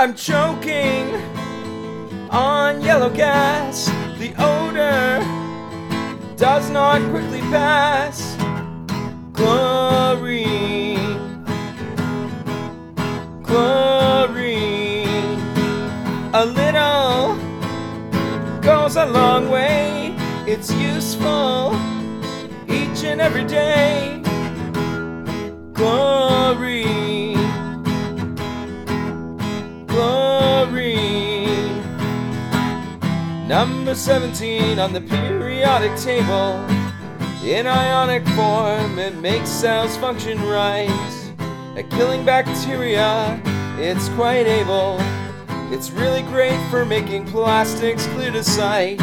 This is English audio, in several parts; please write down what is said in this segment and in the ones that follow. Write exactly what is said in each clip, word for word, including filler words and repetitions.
I'm choking on yellow gas. The odor does not quickly pass. Chlorine, chlorine. A little goes a long way. It's useful each and every day. Chlorine, chlorine. Number seventeen on the periodic table. In ionic form, it makes cells function right. At killing bacteria, it's quite able. It's really great for making plastics clear to sight.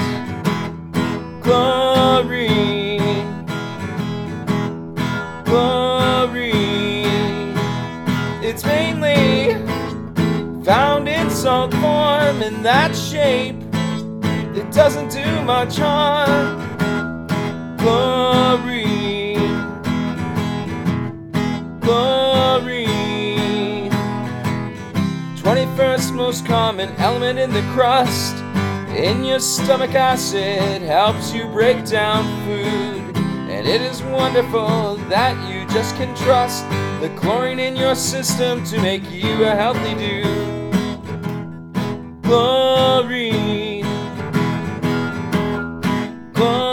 Chlorine, chlorine. It's mainly found in salt form. In that shape, it doesn't do much harm. Chlorine, chlorine. twenty-first most common element in the crust. In your stomach, acid helps you break down food. And it is wonderful that you just can trust the chlorine in your system to make you a healthy dude. Chlorine, chlorine.